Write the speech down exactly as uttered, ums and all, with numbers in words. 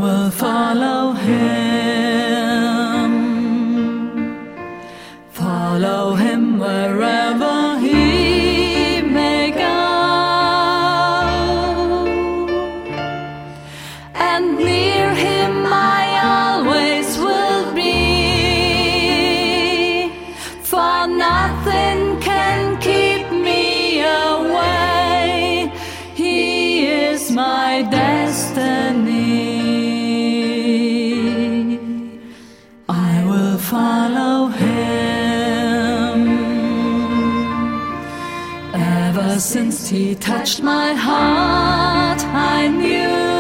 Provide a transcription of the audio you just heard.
will follow him, follow him wherever he may go, and near him I always will be, for nothing can keep me away. He is my destiny. I will follow him. Ever since he touched my heart, I knew